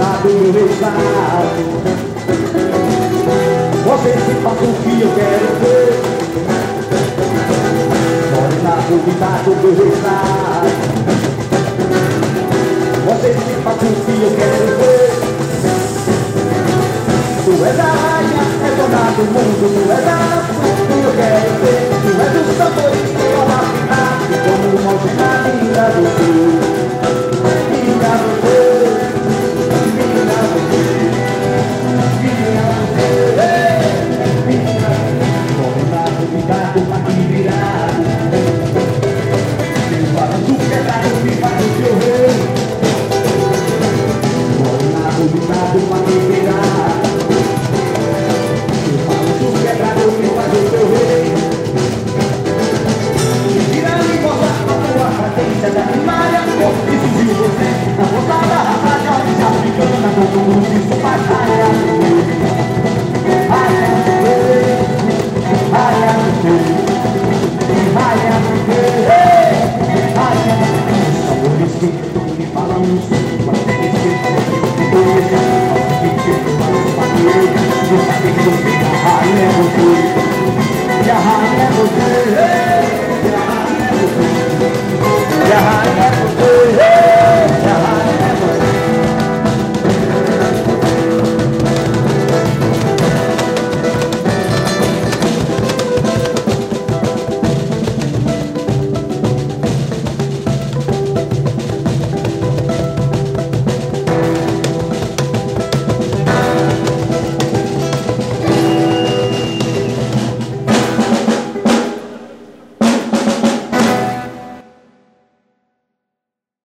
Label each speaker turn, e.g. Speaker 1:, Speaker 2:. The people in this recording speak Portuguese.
Speaker 1: do meu retrato. Você se faz o que eu quero ver. Morena bonita do meu retrato. Você se faz o que eu quero ver. Tu és a rainha, é dona do mundo. Tu és a nação que eu quero ver. Tu és o sabor.